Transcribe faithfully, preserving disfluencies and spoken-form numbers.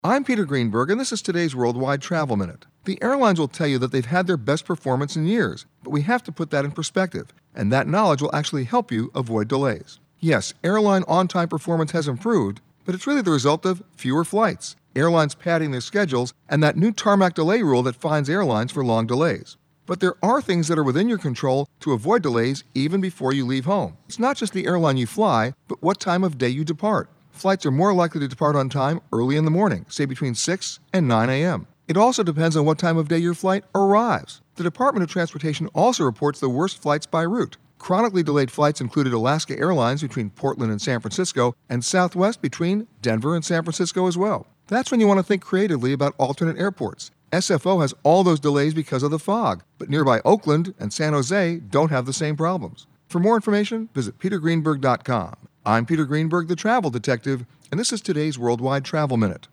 I'm Peter Greenberg, and this is today's Worldwide Travel Minute. The airlines will tell you that they've had their best performance in years, but we have to put that in perspective, and that knowledge will actually help you avoid delays. Yes, airline on-time performance has improved, but it's really the result of fewer flights, airlines padding their schedules, and that new tarmac delay rule that fines airlines for long delays. But there are things that are within your control to avoid delays even before you leave home. It's not just the airline you fly, but what time of day you depart. Flights are more likely to depart on time early in the morning, say between six and nine a.m. It also depends on what time of day your flight arrives. The Department of Transportation also reports the worst flights by route. Chronically delayed flights included Alaska Airlines between Portland and San Francisco, and Southwest between Denver and San Francisco as well. That's when you want to think creatively about alternate airports. S F O has all those delays because of the fog, but nearby Oakland and San Jose don't have the same problems. For more information, visit peter greenberg dot com. I'm Peter Greenberg, the travel detective, and this is today's Worldwide Travel Minute.